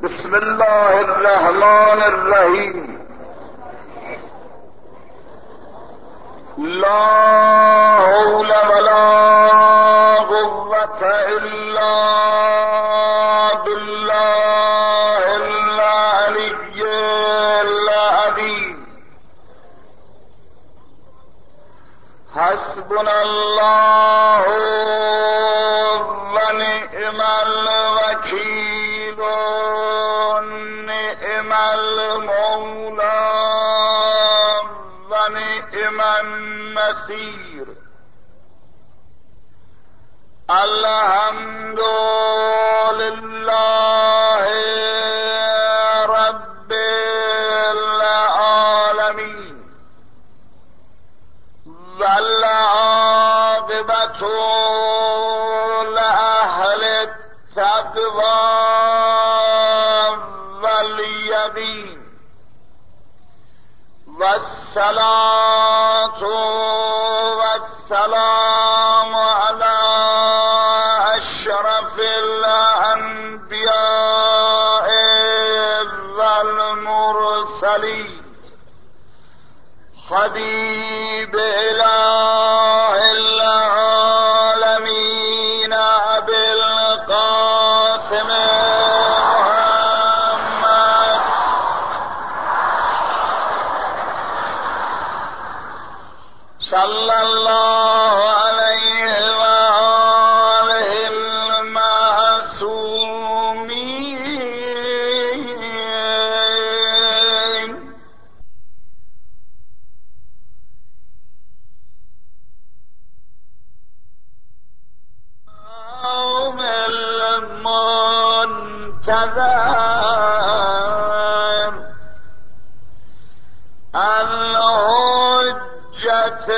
بسم الله الرحمن الرحیم. لا حول ولا قوة الا بالله العلی العظیم. حسبنا الله و نعم الوکیل و نعم المولا و نعم النصیر. الحمد لله رب العالمین والعاقبة لأهل التقوى واليقين والصلاة والسلام على أشرف الأنبياء والمرسلين حبيب إله العالمين أبي القاسم محمد صلى الله عليه وآله المعصومين. يوم المنتظر الحجة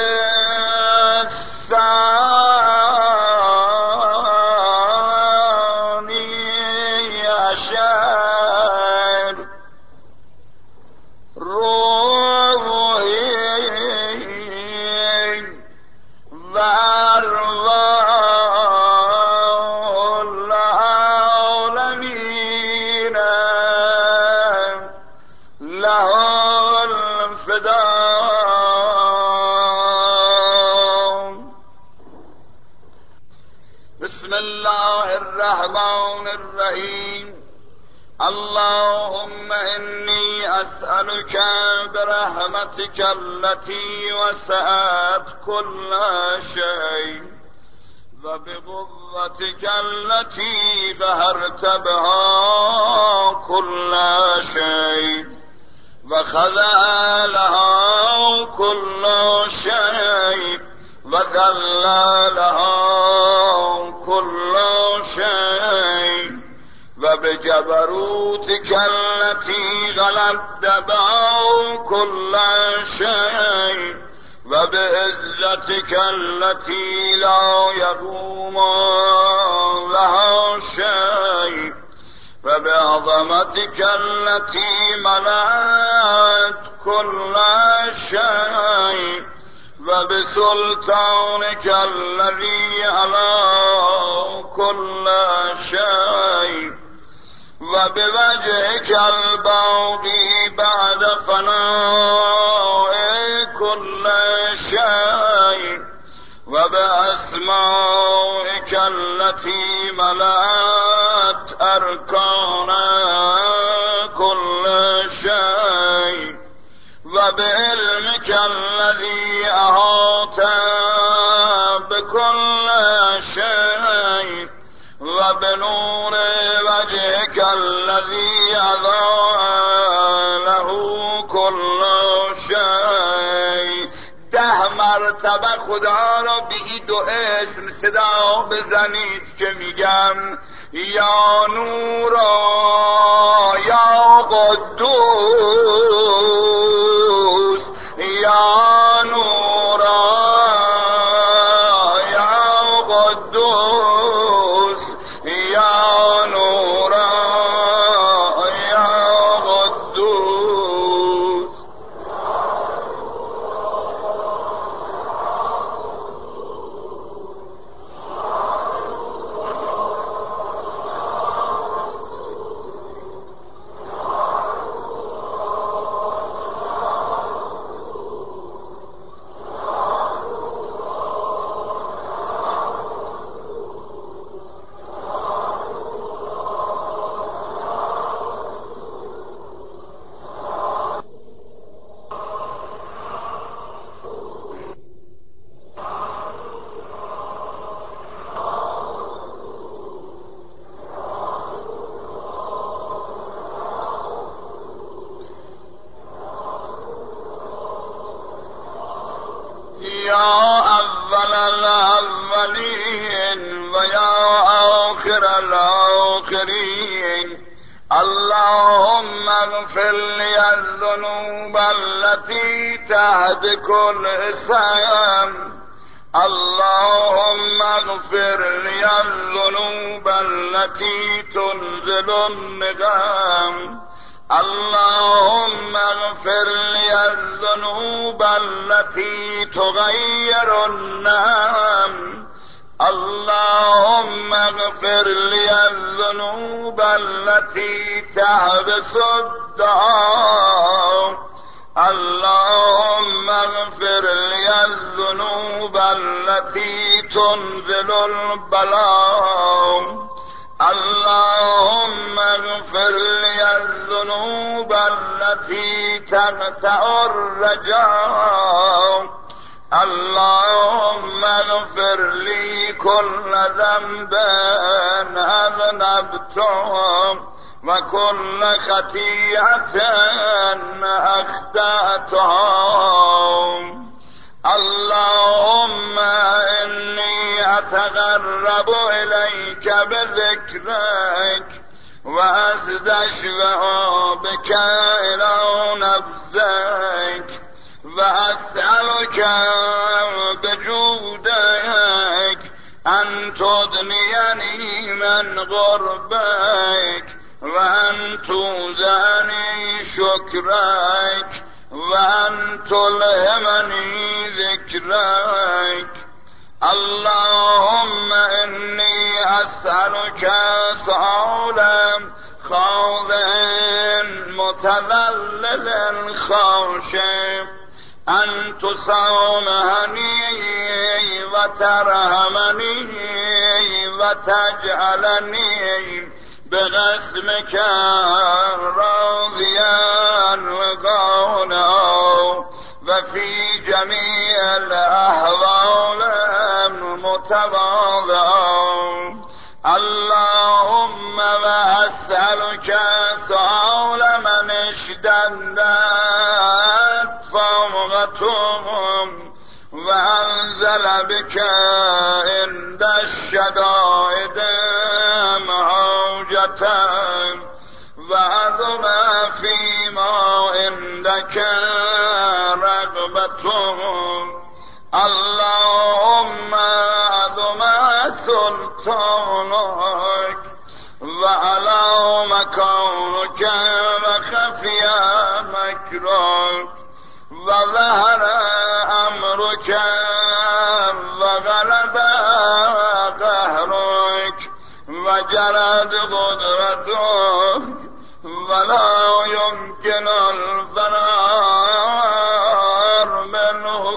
الثاني عشر روحي وأرواح العالمين له الفداء. بسم الله الرحمن الرحيم. اللهم إني أسألك برحمتك التي وسعت كل شيء وبقوتك التي قهرت بها كل شيء وخضع لها كل شيء وذل لها كل شيء وبجبروتك التي غلبت بها كل شيء وبعزتك التي لا يقوم لها شيء وبعظمتك التي ملأت كل شيء وبسلطانك الذي على كل شيء وبوجهك الباقي بعد فناء كل شيء وبأسمائك التي ملأت أركان كل شيء وبعلمك الذي أحاط بكل شيء وبنور وجهك الذي أضاء له كل شيء. 10 مرتبه خدا را به این 2 اسم صدا بزنید که میگم یا نورا یا قدوس یا نورا یا قدوس یا نورا یا قدوس. یا اول الاولین و یا آخر الاخرین اللهم اغفر لی الذنوب التي تحت كل اسم اللهم اغفر لي الذنوب التي تنزل النقم اللهم اغفر لي الذنوب التي تغير النعم اللهم اغفر لي الذنوب التي تحبس الدعاء اللهم اغفر لي الذنوب التي تنزل البلاء اللهم اغفر لي الذنوب التي تقطع الرجاء اللهم اغفر لي كل ذنب أذنبته وكل خطيئة أخطأتها اللهم إني أتقرب إليك بذكرك وأستشفع بك إلى نفسك وأسألك بجودك أن تدنيني من غربك وأن توزعني شكرك وأن تلهمني ذكرك اللهم إني أسألك سؤالا خاضع متذلل خاشع أن تصامحني وترحمني وتجعلني بقسمك راضيا وقونا وفي جميع الأحوال متواضعا اللهم وأسألك سؤال من اشتدت فوقتهم وأنزل بك عند الشدائد موجة وعظم فيما عندك رغبتهم اللهم عظم سلطانك وعلى مكانك وخفي مكرك وظهر أمرك وغلب قهرك وجرت قدرتك ولا يمكن الفرار من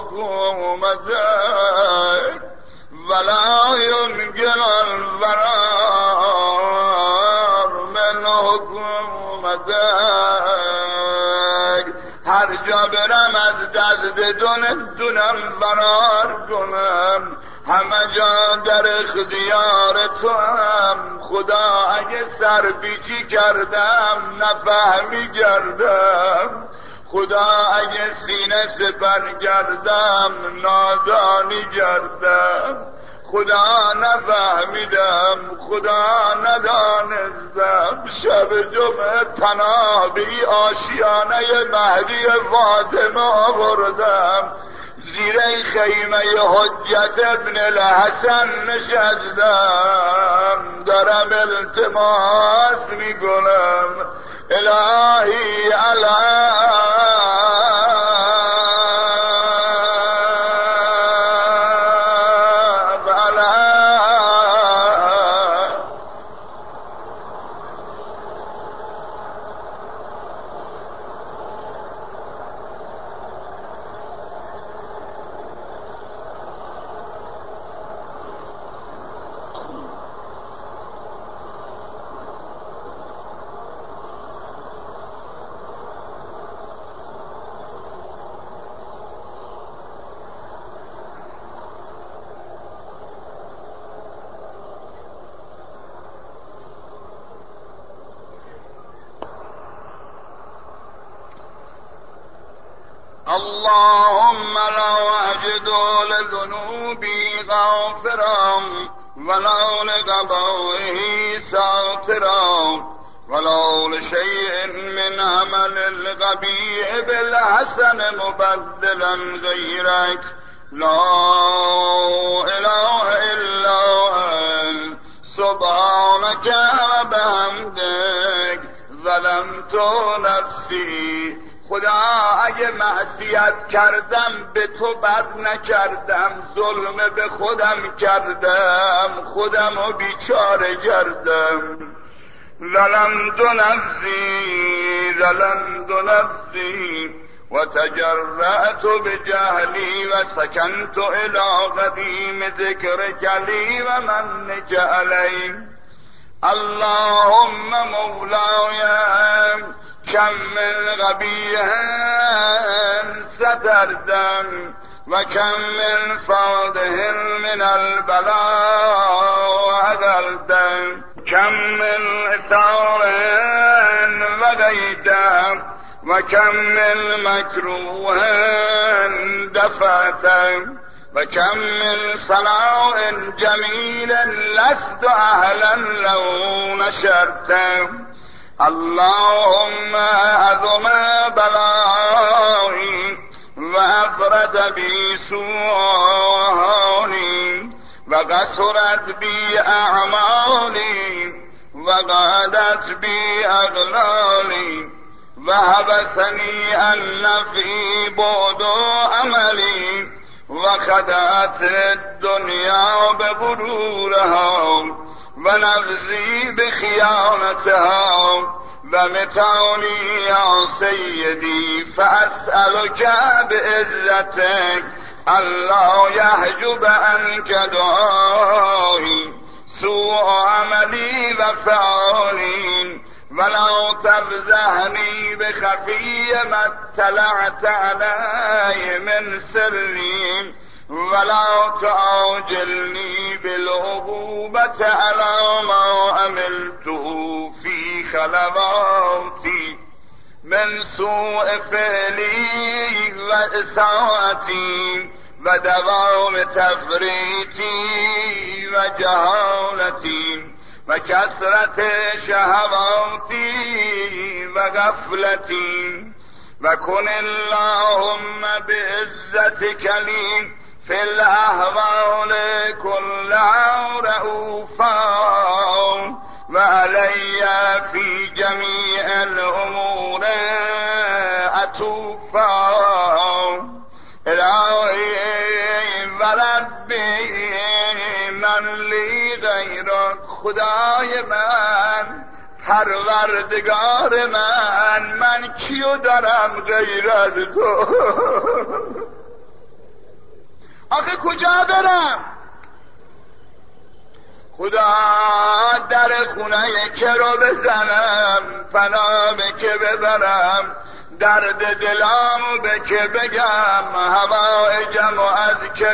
حكومتك ولا يمكن الفرار من حكومتك هر جا برم از دست دونم فرار کنم همه جا در اختیار تو هم خدا اگه سرپیچی کردم نفهمی کردم خدا اگه سینه سپر کردم نادانی کردم خدا نفهمیدم خدا ندانستم شب جمعه تنابی آشیانه مهدی فاطمه آوردم زیر خیمه حجت ابن الحسن نشستم دارم التماس میکنم الهی اللهم لا أجد لذنوبي غافرا ولا لقضائه ساترا ولا لشيء من عمل القبيح بالحسن مبدلا غيرك لا إله إلا أنت سبحانك وبحمدك ظلمت نفسی. خدا اگه معصیت کردم به تو بد نکردم، ظلم به خودم کردم، خودمو بیچاره کردم. ظلمت نفسی وتجرأت بجهلي وسكنت إلى قديم ذكرك لي ومنك علي. اللهم مولاي كم من قبيح ستردم وكم من فاضح من البلاء وأذلتم، كم من إثار وغيتم وكم من مكروه دفعتم وكم من صلاح جميل لست أهلا لو نشرتم. اللهم عظم بلائي وأفرد بي سوءي وقصرت بي أعمالي وغادت بي أغلالي وحبسني عن نفعي بعد عملي وخدعت الدنيا بغرورها ونفسي بخيانتها ومتعني يا سيدي فأسألك بعزتك ألا يحجب عنك دعائي سوء عملي وفعالي ولا تفزعني بخفي ما اطلعت علي من سري ولا تعجلني بالعقوبة على ما عملته في خلواتي من سوء فعلي وإساءتي ودوام تفريطي وجهالتي وكثرة شهواتي وغفلتي. وكن اللهم بعزتك لي في الأهوال كلها رؤوفا وعلي في جميع الأمور عطوفا. إلهي وربي من لی غیرک، خدای من، پروردگار من کیو دارم غیر از تو؟ آخه کجا برم؟ خدا در خونه که رو بزنم، پناه به که ببرم، درد دلم به که بگم، هوایجم و از که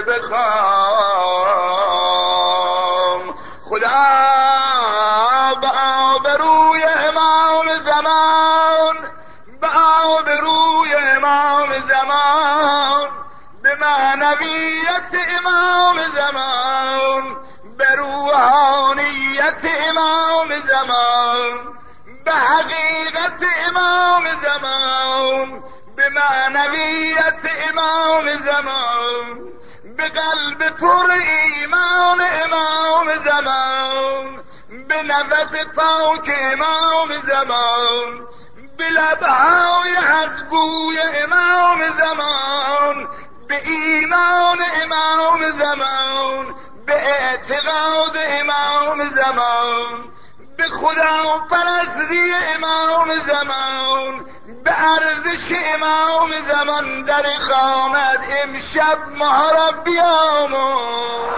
بخوام. خدا به آبروی امام زمان، به آبروی امام زمان، به معنویت امام زمان، به روحانیت امام زمان، به حقیقت امام زمان، به معنویت امام زمان، به قلب پر ایمان امام زمان، به نفس پاک امام زمان، به لبهای حقگوی امام زمان، به ایمان امام زمان، به اعتقاد امام زمان، به خدا پرستی امام زمان، به ارزش امام زمان در خانت امشب ما را بیامون.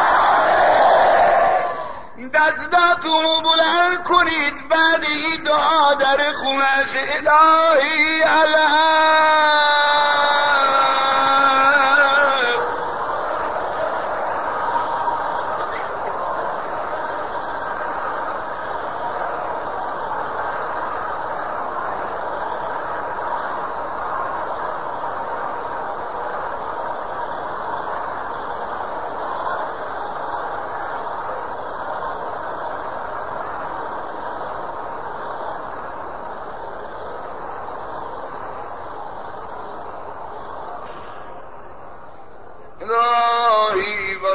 دستاتونو بلند کنید، بعد این دعا در خونش الهی الله.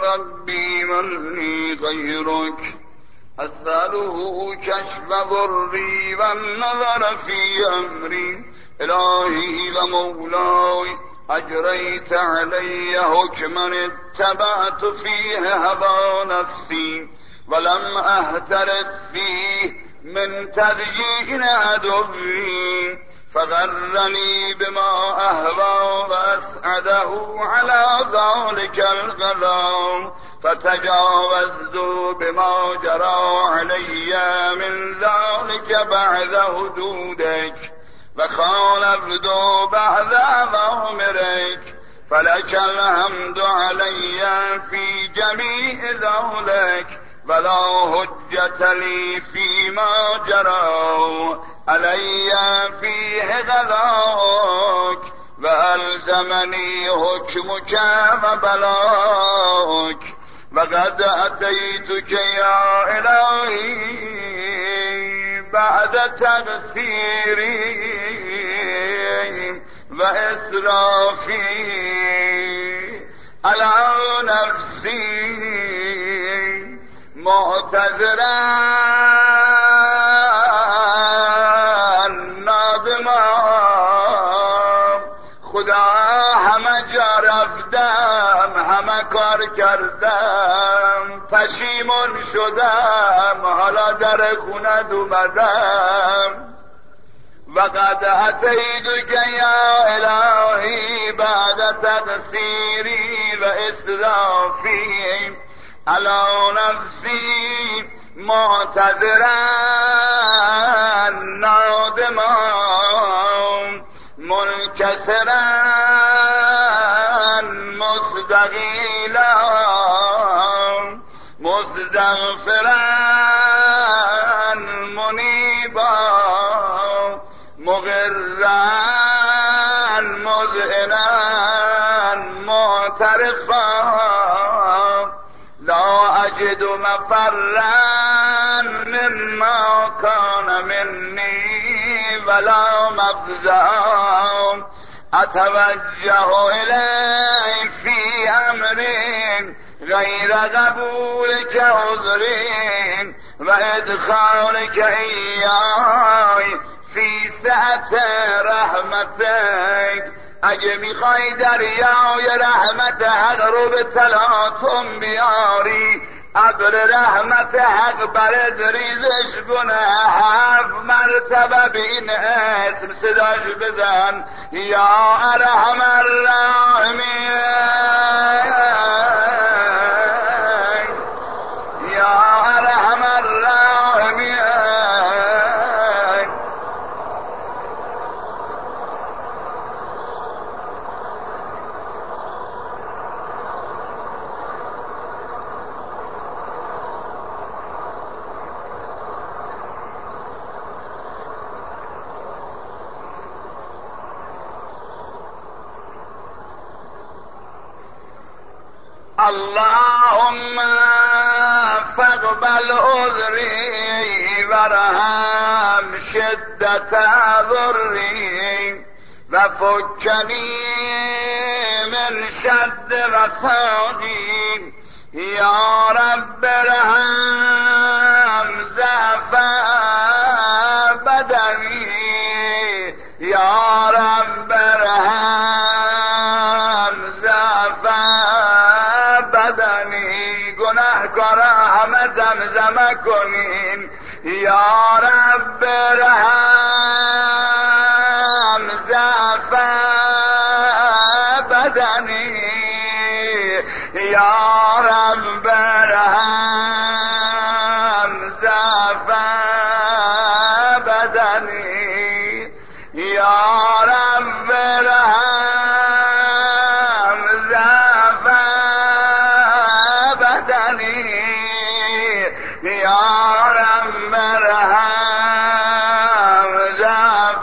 ربي من لي غيرك أسأله كشف ضري والنظر في أمري إلهي ومولاي أجريت علي حكما اتبعت فيه هوى نفسي ولم أهترث فيه من تدجين عدوي فغرني بما أهوى وأسعده على ذلك الغلا فتجاوزت بما جرى علي من ذلك بعد حدودك وخالفت بعد أوامرك فلك الحمد علي في جميع ذلك ولا حجة لي فيما جرى علي فيه غلاك وألزمني حكمك وبلاك وقد أتيتك يا إلهي بعد تغسيري وإسرافي على نفسي معتذرا نادما خدا همه جا رفتم همه کار کردم پشیمون شدم حالا در خونت اومدم وقد أتيتك يا إلهي بعد تقصيري وإسرافي على نفسي معتذرا نادما منكسرا مستغيلا مستغفرا منيبا مغرا مذعنا معترفا لا أجد مفرا مما كان مني ولا مفزعا أتوجه إليك في أمر غير قبولك عذري وإدخالك إياي في سعة رحمتك اگه میخوای دریای رحمت حق رو به تلاطم بیاری ابر رحمت حق برد ریزش کنه 7 مرتبه به این اسم صداش بزن یا ارحم الراحمین یا ارحم الراحمین اللهم فاقبل عذري وارحم شدة ضري وفكني من شد وصاغي يا رب ارحم ضعف بدني يا رب ارحم ضعف بدنی گناهکارا همه زمزمه کنین یا رب رحم ضعف بدنی یا رب رحم ضعف بدنی یا رب رحم ضعف یا رب ارحم ضعف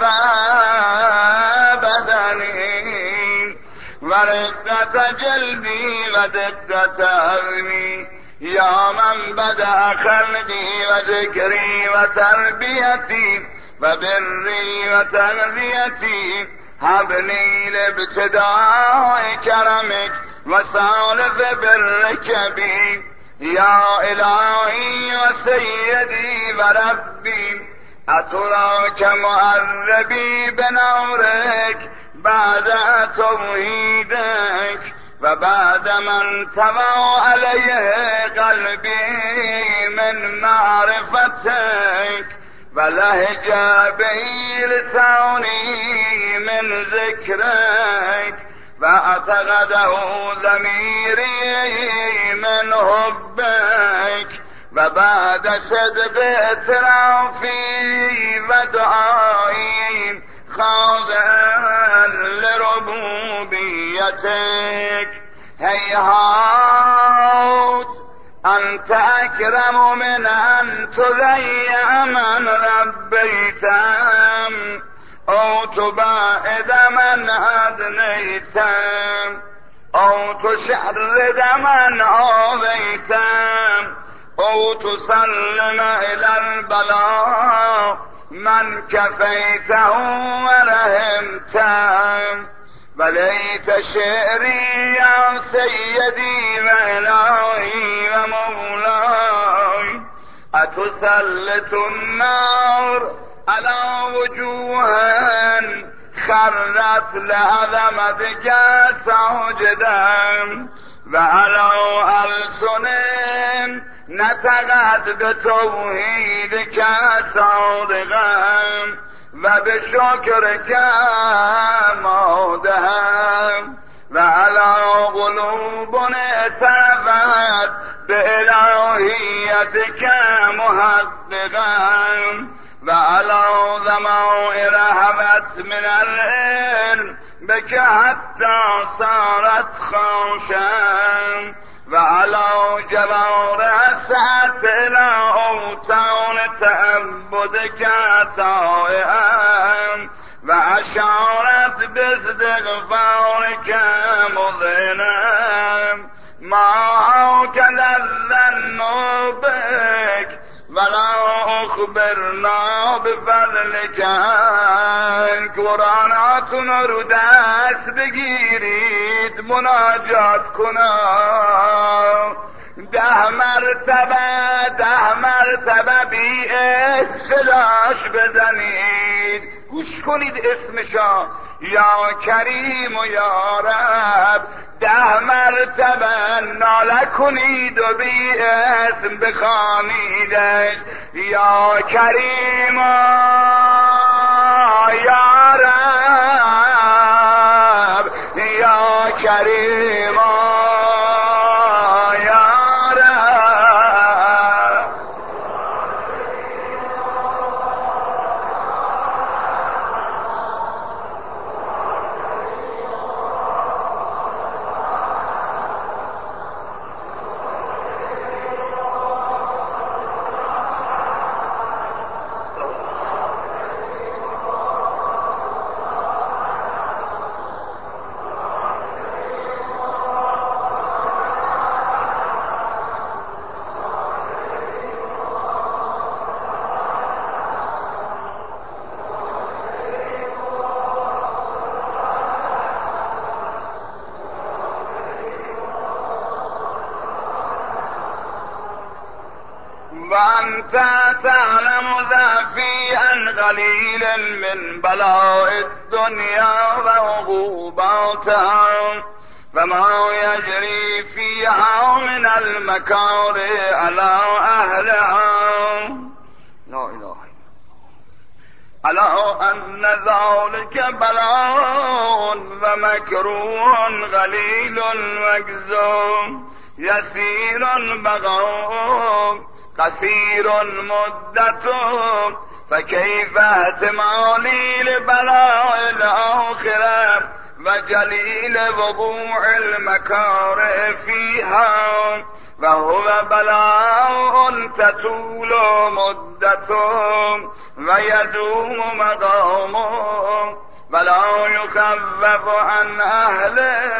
بدنی و رقت جلبی و دقت علمی یا من بدأ خلقی و ذکری و تربیتی و بری و تغذیتی هبني لابتداء كرمك وسالف برك بي يا إلهي وسيدي وربي أتراك معذبي بنورك بعد توحيدك وبعد من تبع عليه قلبي من معرفتك ولهج به لساني من ذكرك واعتقده ضميري من حبك وبعد صدق اعترافي ودعائي خاضعا لربوبيتك هيهات أنت أكرم من أن تضيع من ربيتم أو تباعد من أدنيتم أو تشرد من آذيتم أو تسلم إلى البلاء من كفيته ورحمته بليت شعري يا سيدي وإلهي ومولاي أتسلط النار على وجوه خرت لعظمتك ساجدا وعلى ألسن نطقت بتوحيدك صادقا وبشكرك مودها وعلى قلوب اعترفت بإلهيتك محققا وعلى ضمائر هبت من العلم بك حتى صارت خاشعا وعلى جوارح سعت إلى أوتان تعبدك طائعا وأشارت باستغفارك مذهلا ما هكذا الظن بك ولا أخبرنا بفضلك قرآناتون رو دست بگیرید مناجات کنا 10 مرتبه بی صداش بزنید گوش کنید اسمشا یا کریم و یا رب 10 مرتبه ناله کنید و بی اسم بخوانیدش یا کریم و یا رب یا کریم وأنت تعلم ذا في أن قليل من بلاء الدنيا وعقوباتها فما يجري فيها من المكاره على أهلها لا إله ألا أن ذلك بلاء ومكروه غليل وجزوم يسير بقاء قصير مدته فكيف احتمالي لبلاء الآخرة وجليل وقوع المكاره فيها وهو بلاء تطول مدته ويدوم مقامه ولا يخفف عن أهله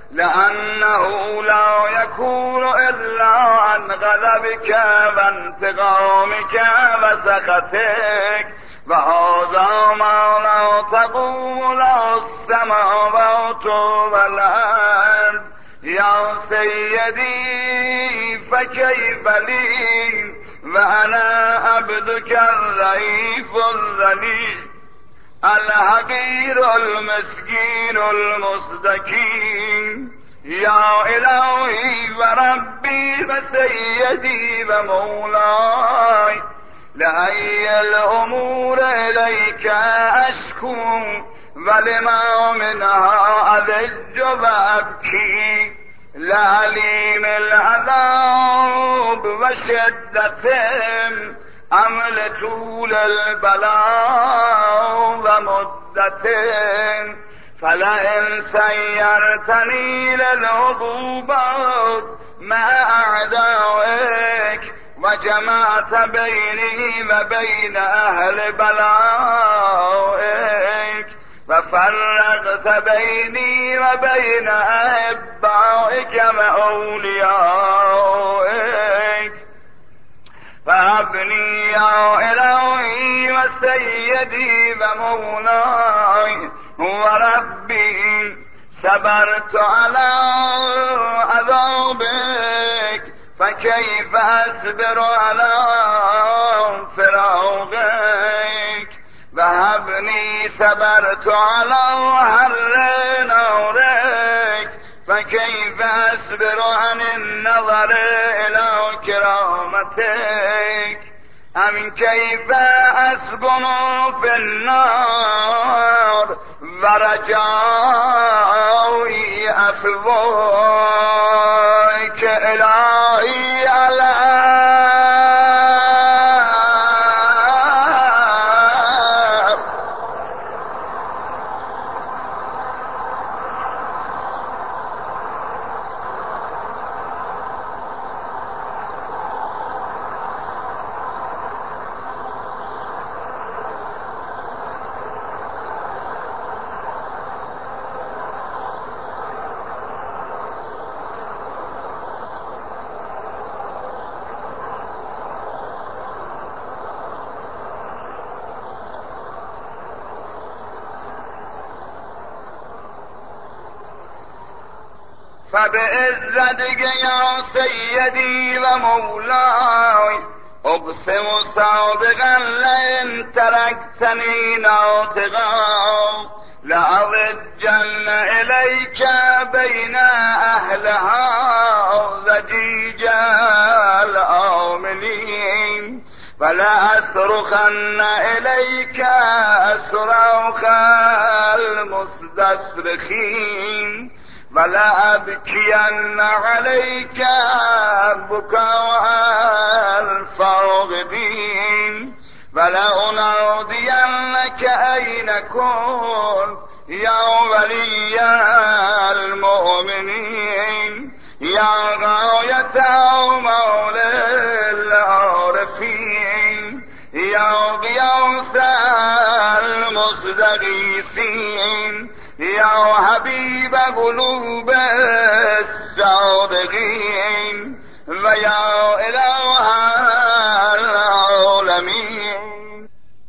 لأنه لا يكون إلا عن غضبك وانتقامك وسخطك، وهذا ما لا تقوم له السماوات والأرض. يا سيدي فكيف لي وأنا عبدك الضعيف الذليل الحقير المسكين المستكين. يا إلهي وربي وسيدي ومولاي، لأي الأمور إليك أشكو، ولما منها أذج وأبكي، لعليم العذاب وشدته أم لطول البلاء ومدته. فلئن سيرتني للعقوبات مع أعدائك، وجمعت بيني وبين أهل بلائك، وفرقت بيني وبين أحبائك وأوليائك، فهبني يا إلهي وسيدي ومولاي وربي. صبرت على عذابك، فكيف أصبر على فراقك؟ وهبني صبرت على حر نارك، فكيف أصبر عن النظر إلى كرامتك؟ أم كيف أسكن في النار ورجائي أفواك إلهي على فبعزتك يا سيدي ومولاي أقسم صادقا لئن تركتني ناطقا لأضجن إليك بين أهلها ضجيج الآمنين، فلأصرخن إليك صراخ المستصرخين، ولأبكين عليك بكاء الفاقدين، ولأنادينك أين كنت يا ولي المؤمنين، يا غاية مولى العارفين، يا غياث المستغيثين، يا حبيب قلوب الصادقين، ويا إله العالمين.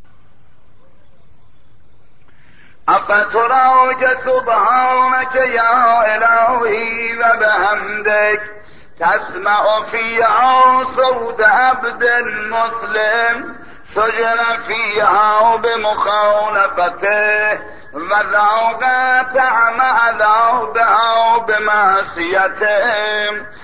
أفتراك سبحانك يا إلهي وبحمدك تسمع فيها صوت عبد مسلم سجن فيها بمخالفته، وذاق طعم عذابها بمعصيته.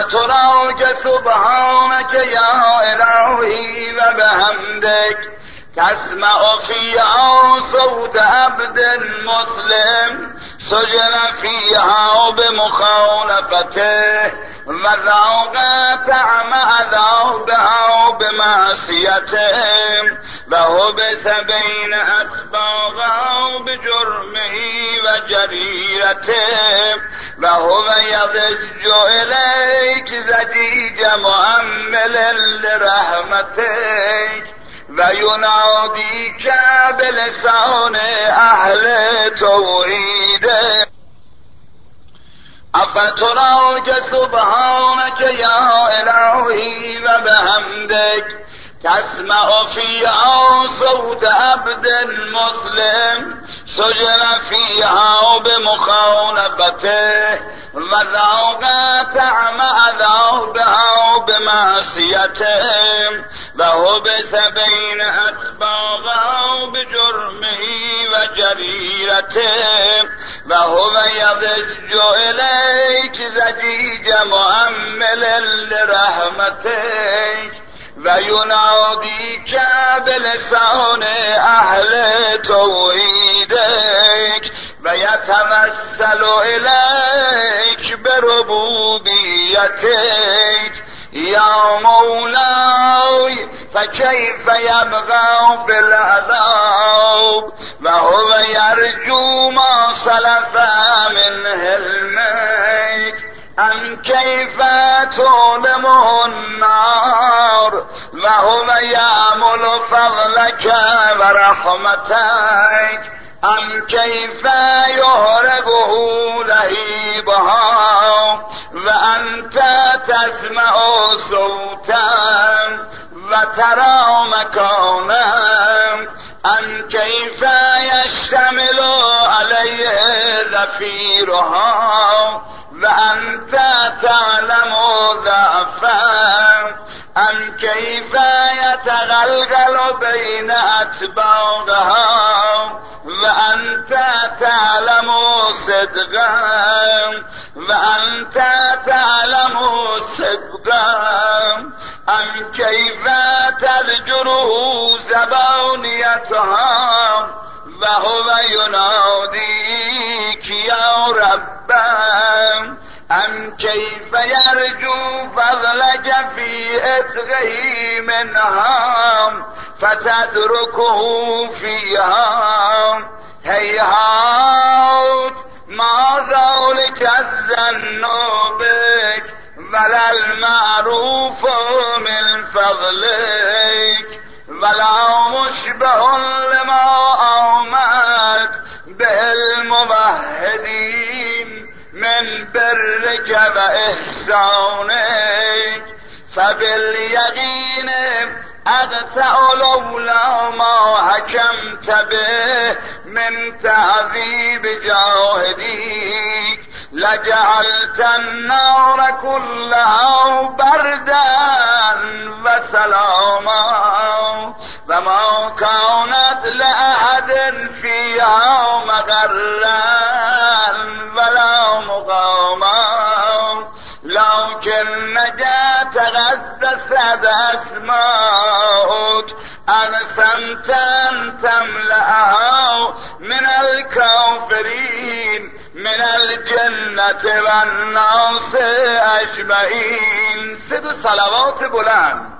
أفتراك سبحانك يا إلهي وبحمدك تسمع فيها صوت عبد مسلم سجن فيها بمخالفته وذاق طعم عذابها بمعصيته وحبس بين أتباعه بجرمه وجريرته وهو يضج إليك زجيج مؤمل لرحمتك ويناديك بلسان أهل توحيدك أفتراك سبحانك يا إلهي وبحمدك تسمع فيها صوت عبد مسلم سجن فيها بمخالفته وذاق طعم عذابها بمعصيته وحبس بين أتباعه بجرمه وجريرته وهو يضج إليك زجيج مؤمل لرحمتك ويناديك بلسان أهل توحيدك ويتمثل إليك بربوبيتك يا مولاي فكيف يبغى في العذاب وهو يرجو ما سلف من حلمك أم كيف تظلمه النار وهو يأمل فضلك ورحمتك أم كيف يهربه لهيبها وأنت تسمع صوتا وترى مكانا أم كيف يشتمل عليه زفيرها وأنت تعلم ضعفا أم كيف يتغلغل بين أتباعها وأنت تعلم صدقا وأنت تعلم صدقا أم كيف تلجره زبانيتها وهو يناديك يا رب أم كيف يرجو فضلك في إتغه منها فتتركه فيها هيهات ما ذلك الظن بك ولا المعروف من فضلك ولا مشبه لما آمد به الموحدين من برك وإحسانك فباليقين أقطع لولا ما حكمت به من تعذيب جاهديك لجعلت النار كلها بردا وسلاما وما كانت لأحد فيها مغرا ولا مقاما لكن نجا تغدست أسماؤك أقسمت أن تملأها من الكافرين من الجنة والناس أجمعين. صد صلوات بلند.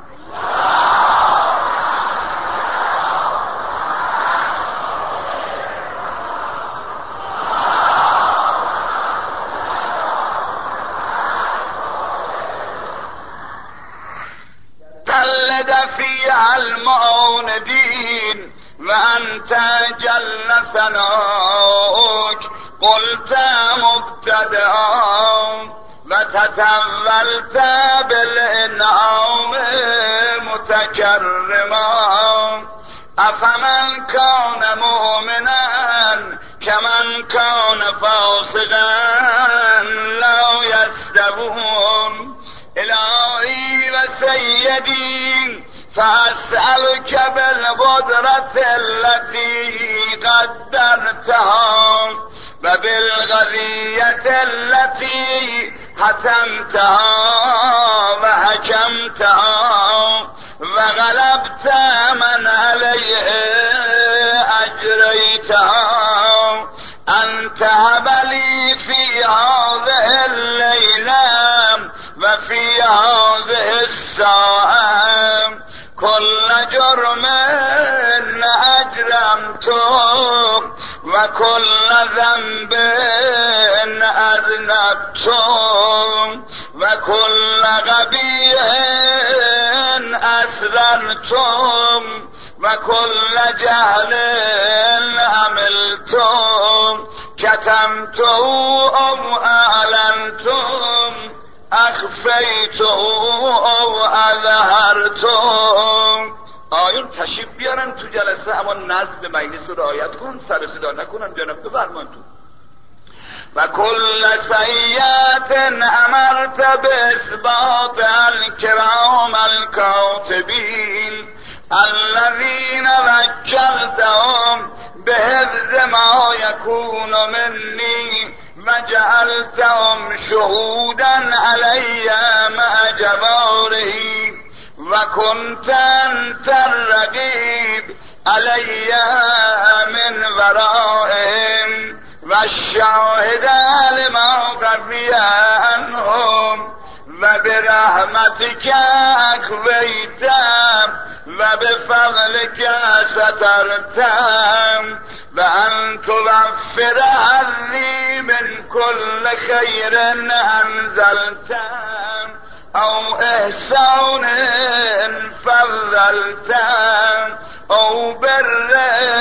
تلد فيها المعوندين وأنت جل ثناؤك قلت مبتدئا وتتولت بالإنعام متكرما أفمن كان مؤمنا كمن كان فاسقا لا يستوون. إلهي وسيدي فأسألك بالقدرة التي قدرتها وبالغذية التي حتمتها وحكمتها طلبت من عليه أجريتها أنت هبلي في هذه الليلة وفي هذه الساعة كل جرم أجرمتم وكل ذنب أذنبتم وكل قبيح أسررتم وكل جهل عملتم كتمته أو أعلنتم أخفيته أو أظهرتم. آیون تشریف بیارن تو جلسه اما نظم مجلس رو رعایت کن، سر صدا نکنن، جناب بفرمان تو. و کل سیئت امرت باثبات الکرام الکاتبین الذین وکلتهم بحفظ ما یکون منی وجعلتهم شهودا علی مع جوارحی وكنت أنت الرقيب علي من ورائهم والشاهد لما خفي عنهم وبرحمتك أكفيتم وبفضلك سترتم وأن توفر عني من كل خير أنزلتم أو إحسان فضلتم أو بر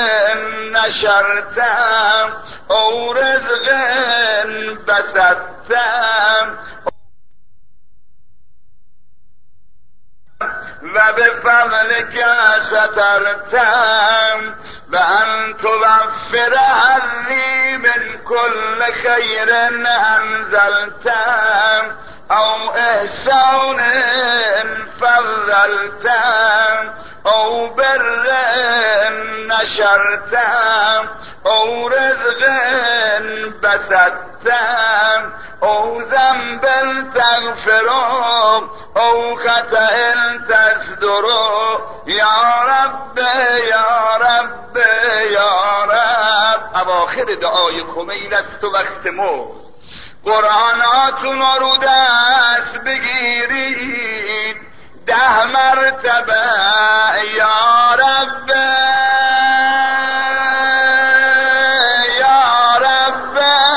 نشرتم أو رزق بسطتم وبفضلك سترتم وأن توفر عني من كل خير أنزلتم أو إحسان فضلتم أو بر نشرتم أو رزق بسطتم أو ذنب تغفره أو خطأ تصدره يا رب يا رب يا رب. اواخر دعای کمیل است و وقت موت. قرآناتون رو دست بگیرید 10 مرتبه یا رب یا رب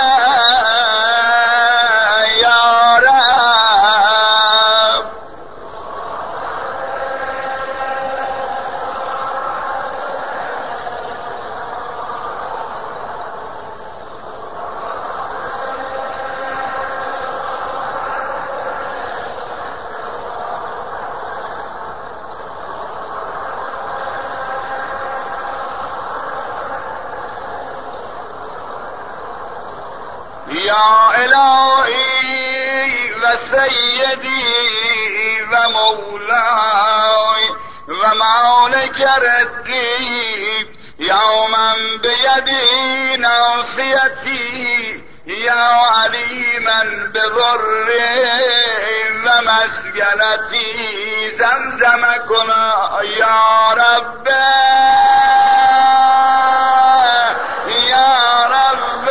یا رب. یا الهی و سیدی و مولای و مالک ردی یا من بیدی ناصیتی یا علیما بضری و مسگنتی زمزم کنا یا رب یا رب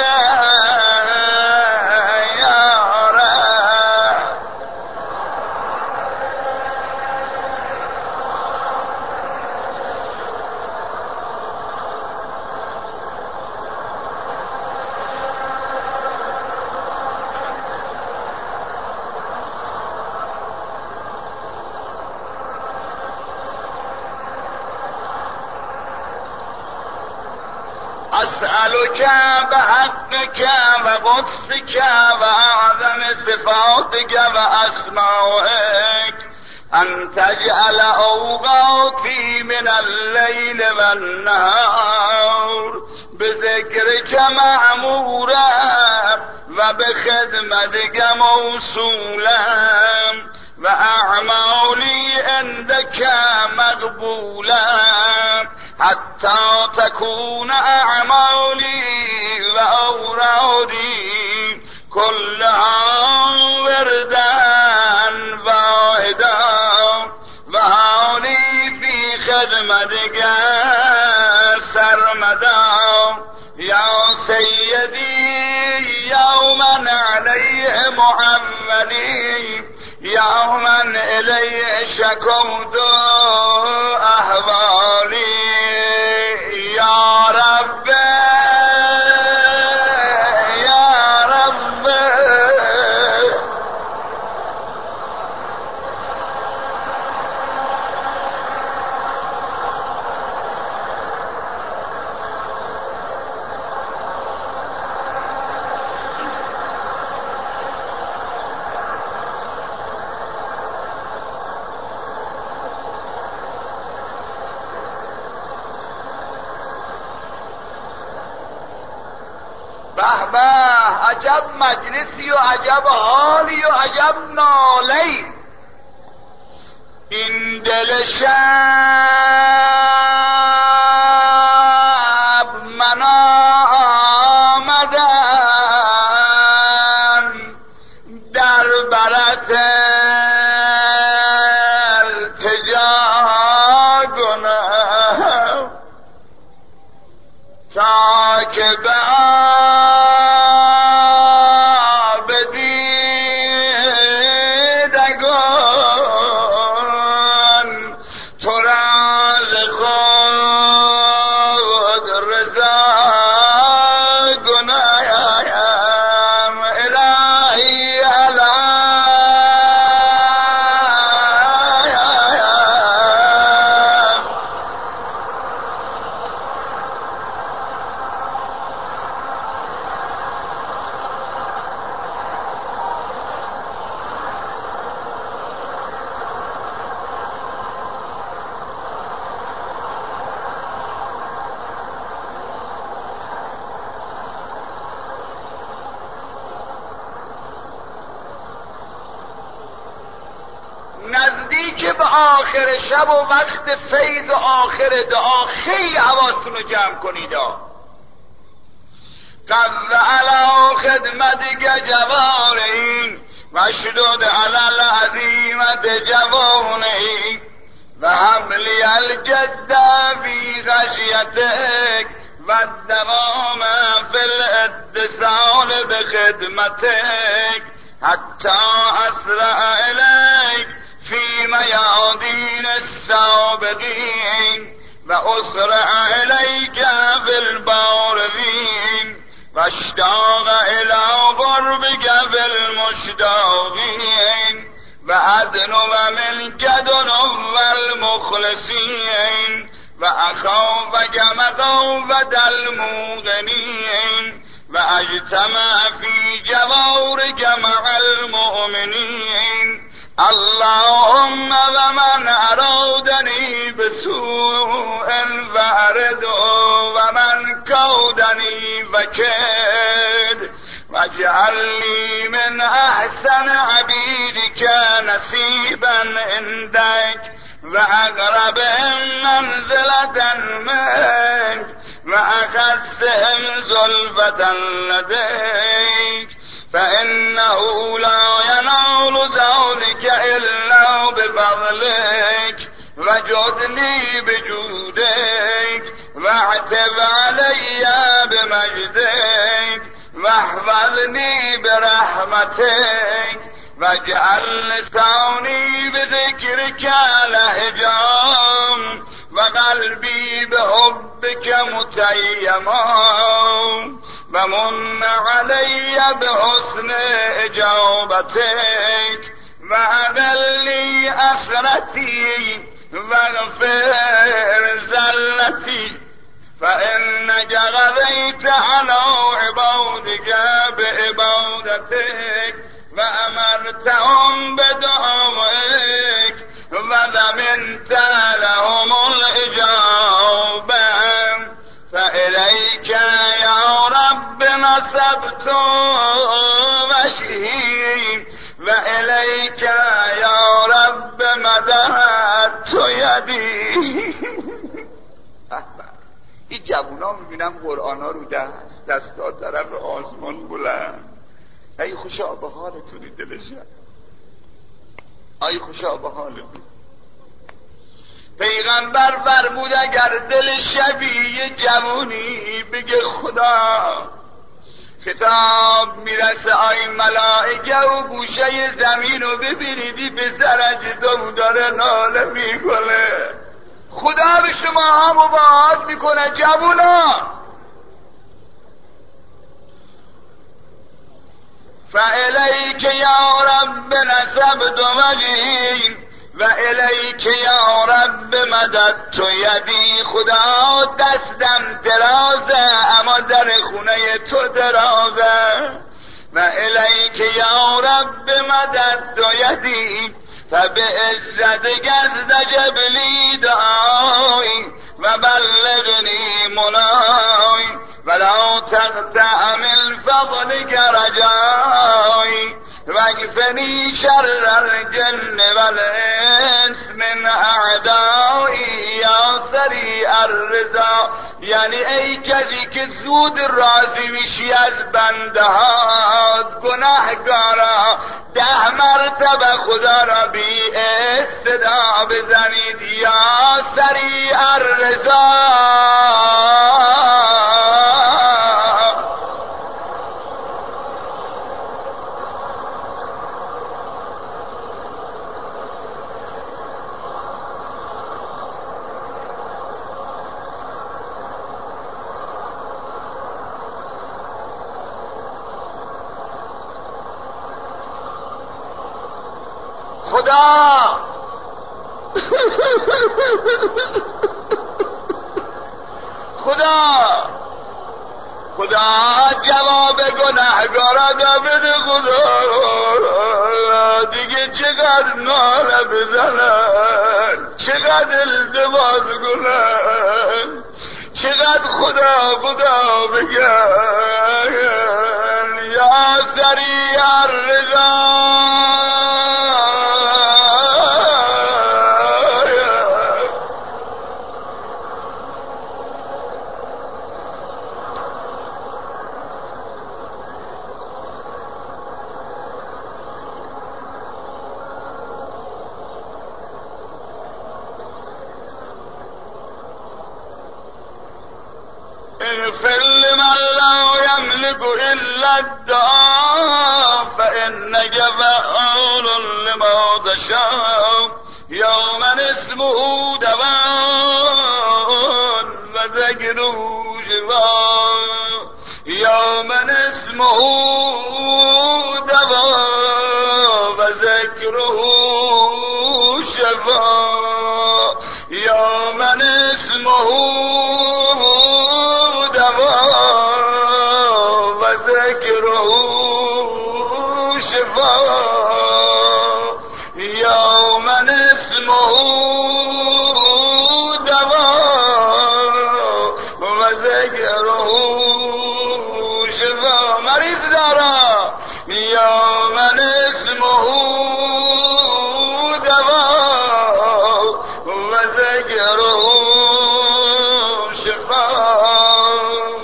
أسألك بحقك وقدسك وأعظم صفاتك وأسمائك أن تجعل أوقاتي من الليل والنهار بذكرك معمورا وبخدمتك موصولا وأعمالي عندك مقبولا حتى تكون أعمالي وأورادي كلها وردا واحدا وهالي في خدمتگه سرمدا یا سیدی یومن علیه محمدی یومن الیه شکوت احوالی یا رب یا رب. به به عجب مجلسی و عجب حالی و عجب نالی. این دل شب من آمدم در برت التجا کنم تا که به نزدیک به آخر شب و وقت فیض و آخر دعا خیلی حواستون رو جمع کنید. قد علا خدمتک جوارین مشدود علی العظیمت جوانین و حملی الجد فی خشیتک و الدوام فی الاتصال بخدمتک حتی اسرع الیک فی میادین السابقین و اسرع الیک فی البارین و اشتاق الی قربک فی المشتاقین و ادنو منک دنو المخلصین و اخافک مخافة الموقنین و اجتمع فی جوارک مع المؤمنین. اللهم ومن ارادنی بسوء فأرده ومن کودنی وکد واجعل لی من احسن عبیدک نصیبا عندک و اقربهم منزلة منک و اخصهم زلفة لدیک فإنه لا ينال ذلك إلا بفضلك وجدني بجودك واعتب علي بمجدك واحفظني برحمتك واجعل لساني بذكرك لهجام وقلبي بحبك متيما ومن علي بحسن اجابتك واذلي اثرتي واغفر زلتي فانك غذيت على عبادك بعبادتك وامرتهم بدعائك وضمنت لهم الاجابه فإليك يا رب نصبت وجهي وإليك يا رب مددت يدي. این جوونا میبینم قرآنا رو دستا طرف آسمان بلند. ای خوشا به حالتونی دلشم، ای خوشا به حالتون. پیغمبر فرمود اگر دل شبیه جوونی بگه خدا، خطاب میرسه آی ملائکه و گوشه زمین رو ببینیدی به سرج دو داره ناله میکنه، خدا به شما ها مباهات میکنه جوونا. فالیک یا رب نسبت وجهی و الیک یا رب مددت یدی، خدا دستم درازه اما در خونه تو درازه. و الیک یا رب مددت یدی فبعزت گزد جبلی دعای و بلغنی منای ولا تقطع من فضلك رجای واکفنی شر الجن والانس من اعدایی یا سریع الرضا. یعنی ای کسی که زود راضی میشی از بنده هات گناهگارا، 10 مرتبه خدا را بی استدا بزنید یا سریع الرضا. خدا جواب گناهگارا دا بده، خدا دیگه چقدر ناله بزنن، چقدر التماس کنن، چقدر خدا بگن یا سریع الرضا. اغفر لمن لا يملك إلا الدعاء فإنك فعال لما تشاء. يوم اسمه دواء وذكره شفاء، يوم اسمه دواء وذكره شفاء، يوم اسمه وذكره شفاء، يوم اسمه دواء وذكره شفاء. مریض دارا يوم اسمه دواء وذكره شفاء.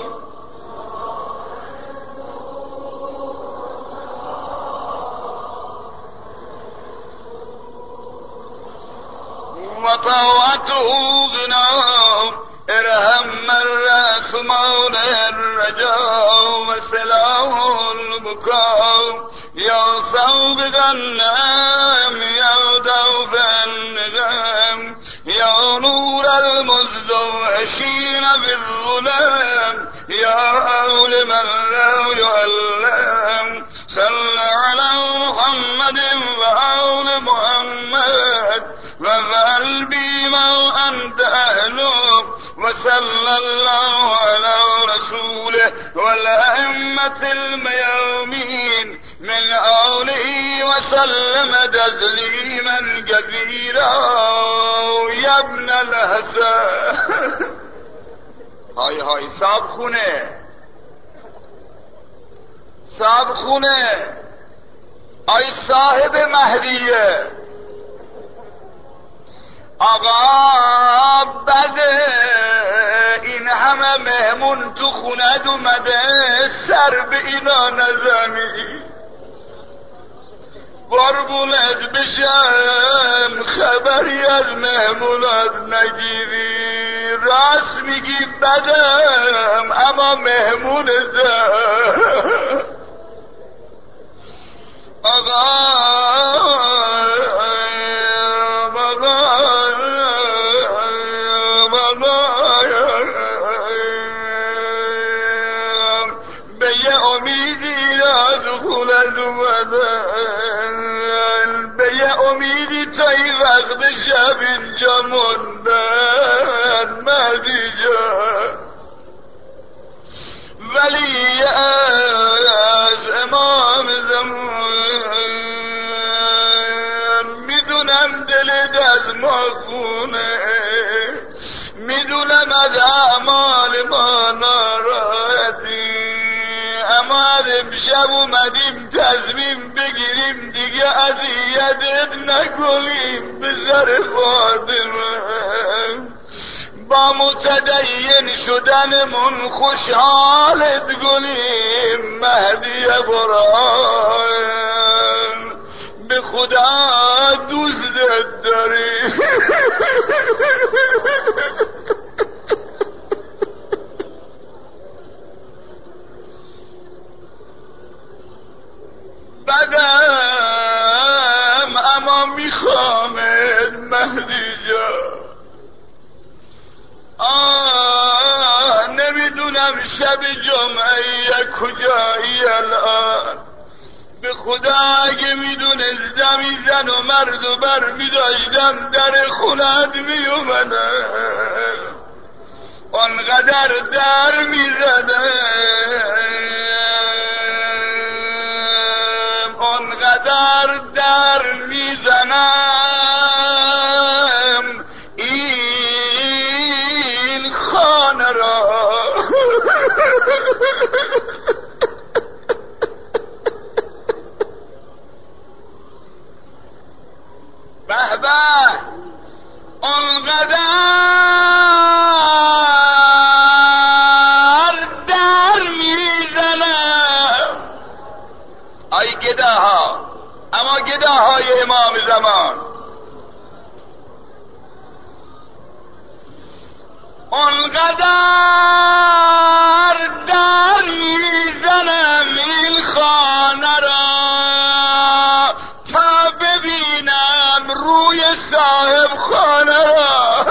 وطاعته غناه ارحم من راس مولى الرجاء وسلاه البكاء. يا صوبغ النعم يا دوف النغم يا نور المزدوحشين بالظلام يا أول من لا يعلم. صل على محمد وآل محمد وفعل بما أنت أهله وصلى الله على رسوله والأئمة الميامين من آله وسلم تسليما كثيرا. يا ابن الحسن های های صاحب خونه آی صاحب مهدیه آقا، بده این همه مهمون تو خونت اومده سر به اینا نزنی. قربونت بشم خبری از مهمونات نگیری، راست میگی بدم اما مهمونتم. به یه امیدی دخولت اومدن، به یه امیدی تا این وقت شب اینجا موندن مهدی جان، ولی از امام زمان میدونم دلت از ما خونه، میدونم از اعمال ما ناراحتی، اما امشب اومدیم تصمیم بگیریم دیگه اذیتت نکنیم به سر فاطمه، با متدین شدنمون خوشحالت کنیم مهدی قرآن، به خدا دوستت داریم. بدم اما میخوامت مهدی جان. نمیدونم شب جمعه کجایی الان، به خدا اگه میدونستم این زن و مرد و بر میداشتم در خونت میومدم، آنقدر در میزدم، آنقدر در میزنم این خانه را. به به آنقدر در میزنم ای گداها، اما گداهای امام زمان، آنقدر در میزنم این خانه را تا ببینم روی صاحب خانه را،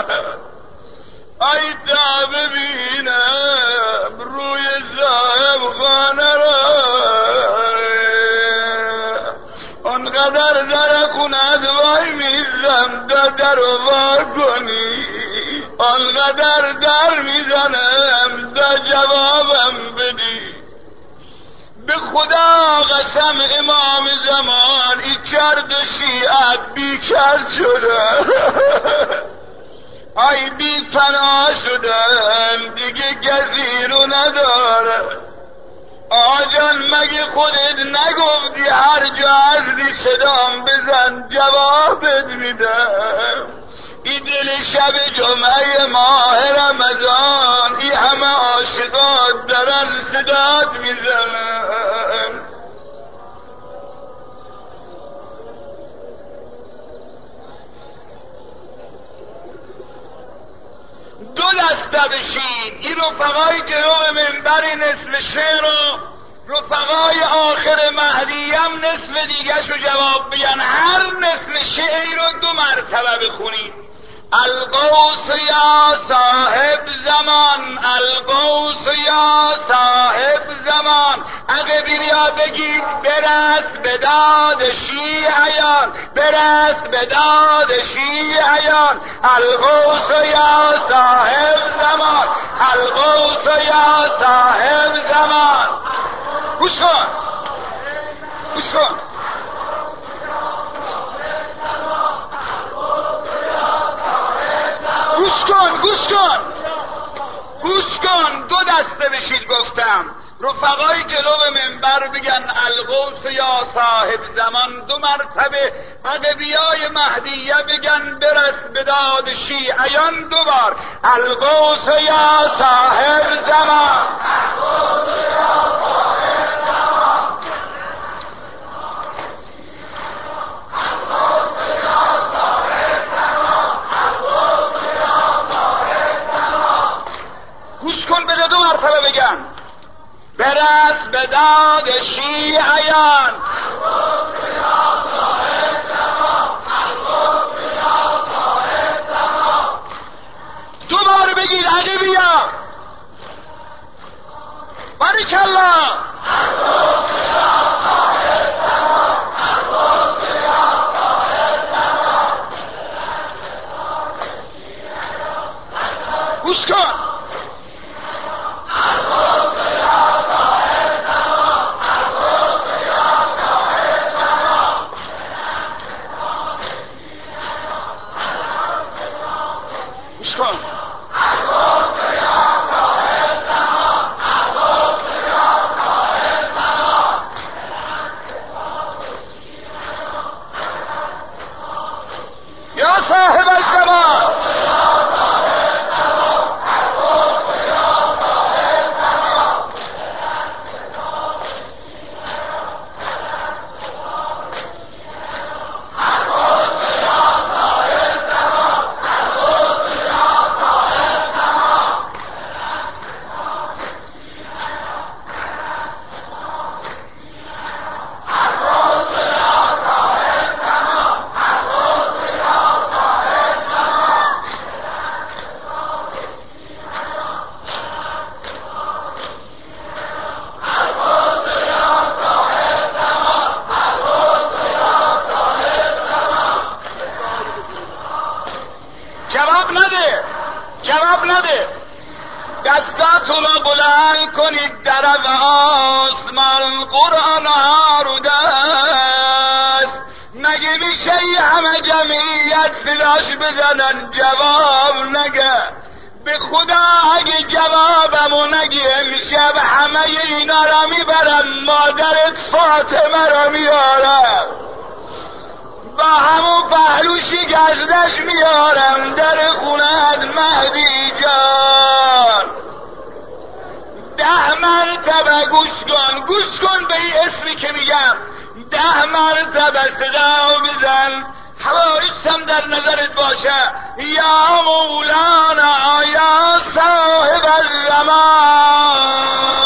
ای تا ببینم روی صاحب خانه را، آنقدر در خونت وای میزم تا در وا کنی، آنقدر در میزنم تا جوابم بدی. به خدا قسم امام زمان این کرد و شیعت بی کرد شده، ای بی پناه شدن دیگه کسی رو نداره. آجان مگه خودت نگفتی هر جا هستی صدام بزن جوابت میدم؟ این دل شب جمعه ماه رمضان این همه عاشقات دارن صدات میزنن. دو دسته بشین، این رفقای جلو منبر نصف شعر و رفقای آخر مهدیم نصف دیگه شو جواب بگن، هر نصف شعری رو 2 مرتبه بخونید. الغوث یا صاحب زمان، الغوث یا صاحب زمان، اگه بیا بگید برست به داد شیعیان، برست به داد شیعیان. الغوث یا صاحب زمان، الغوث یا صاحب زمان. گوش کن گوش کن، گوش کن، 2 دسته بشید گفتم. رفقای جلو منبر بگن الغوث یا صاحب زمان 2 مرتبه، ادبیای مهدیه بگن برس به داد شیعیان 2 بار. الغوث یا صاحب زمان، الغوث یا صاحب زمان. به داد شیعیان. دوباره بگید عقیبیا باریکالله. گوش کن. گوش کن. یا صاحب الزمان جواب نده. دستاتون رو بلند کنید در آسمان، قرآن ها رو دست. مگه میشه ی همه جمعیت صداش بزنن جواب نگه؟ به خدا اگه جوابمو نگی امشب همه اینا را میبرم مادرت فاطمه را میارم، با همون پهلوشی گزدش میارم در خونت مهدی جان. 10 مرتبه گوش کن به این اسمی که میگم. 10 مرتبه صدا بزن، حوایجم در نظرت باشه. یا مولانا یا صاحب الزمان.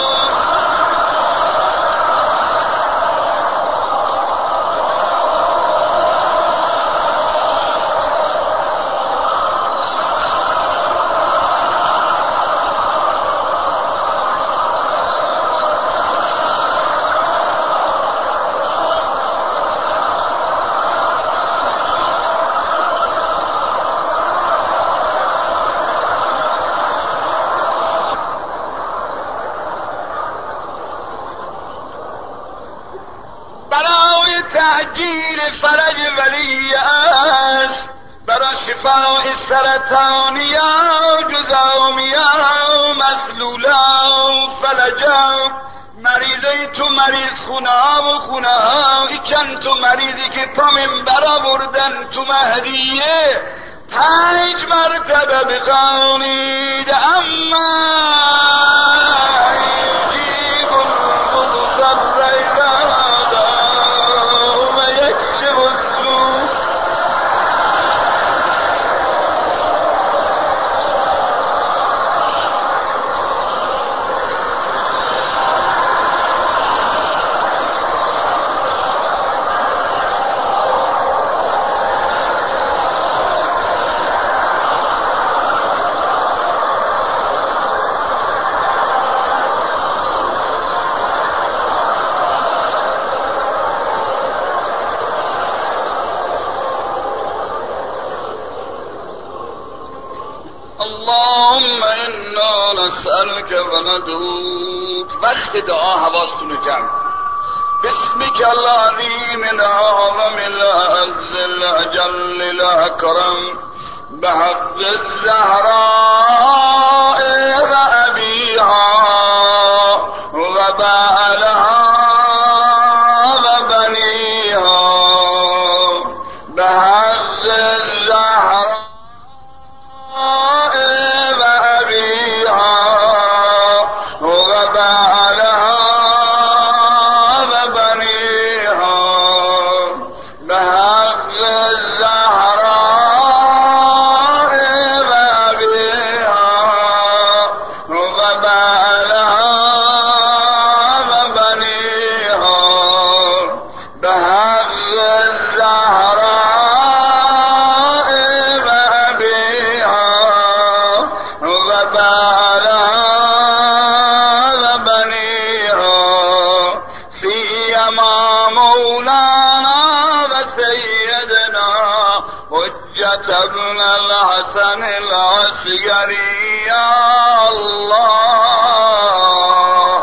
تعجیل فرج ولی است، برای شفاء سرطانیا جزامیا مسلولا فلجا. مریضی تو مریض خونه ها و خونه ها، چند تو مریضی که پا منبر بردن تو مهدیه 5 مرتبه بخوانید. اما یجیب المضطر اذا اللهم انا نسألك وندعوك. وقت دعا حواستون جمع. بسمك العظیم الأعظم الأعز الأجل الأكرم بحق الزهراء وأبيها وبعلها وبنيها بحق الزهراء ابن الحسن العسكري يا الله.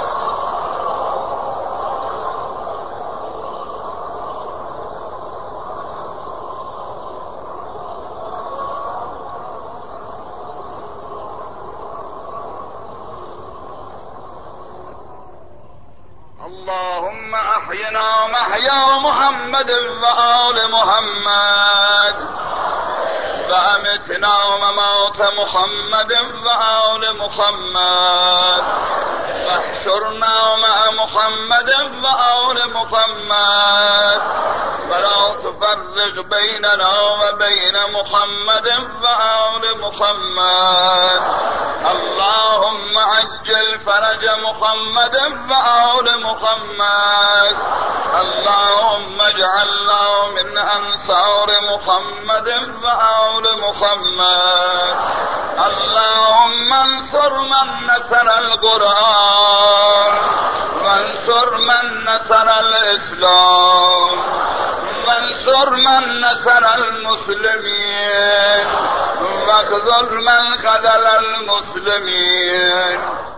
اللهم احينا محيا محمد وآل محمد، وأمتنا وموت محمد وآل محمد، واحشرنا مع محمد وآل محمد، ولا تفرق بيننا وبين محمد وآل محمد. اللهم عجل فرج محمد وآل محمد. اللهم اجعلنا من أنصار محمد وآل محمد. اللهم انصر من نصر القرآن، وانصر من نصر الإسلام، وانصر من نصر المسلمين، واخذل من خذل المسلمين.